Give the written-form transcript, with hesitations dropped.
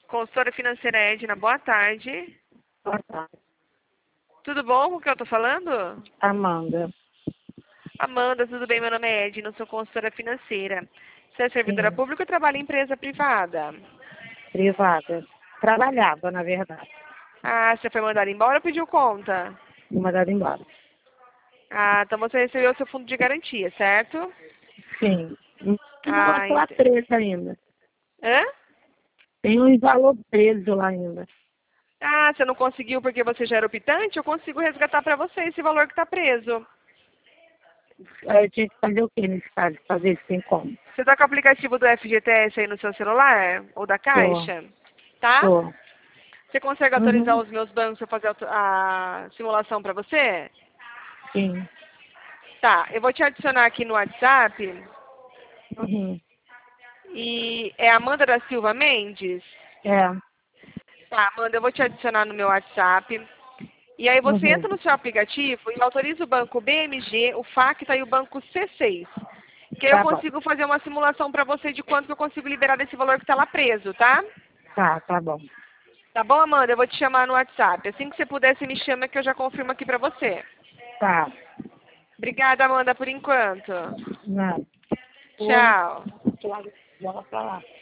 Consultora financeira Edna, boa tarde. Boa tarde. Tudo bom com o que eu tô falando? Amanda. Amanda, tudo bem? Meu nome é Edna, sou consultora financeira. Você é servidora Sim, pública ou trabalha em empresa privada? privada. Trabalhava, na verdade. Ah, você foi mandada embora ou pediu conta? Fui mandada embora. Ah, então você recebeu o seu fundo de garantia, certo? Sim. Tem valor Ah, lá preso ainda. Hã? Tem um valor preso lá ainda. Ah, você não conseguiu porque você já era optante? Eu consigo resgatar para você esse valor que está preso. Aí eu tinha que fazer o quê nesse caso? Fazer isso sem como? Você está com o aplicativo do FGTS aí no seu celular? Ou da Tô, Caixa? Tá? tô. Você consegue autorizar Uhum. os meus bancos para fazer a simulação para você? Sim. Tá, eu vou te adicionar aqui no WhatsApp. Uhum. E é Amanda da Silva Mendes? É. Tá, Amanda, eu vou te adicionar no meu WhatsApp. E aí você Uhum. entra no seu aplicativo e autoriza o banco BMG, o FACTA e o banco C6. Que aí eu Tá bom. consigo fazer uma simulação para você de quanto que eu consigo liberar desse valor que está lá preso, tá? Tá bom. Tá bom, Amanda? Eu vou te chamar no WhatsApp. Assim que você puder, você me chama que eu já confirmo aqui pra você. Tá. Obrigada, Amanda, por enquanto. Nada. Oi. Tchau. Joga pra lá.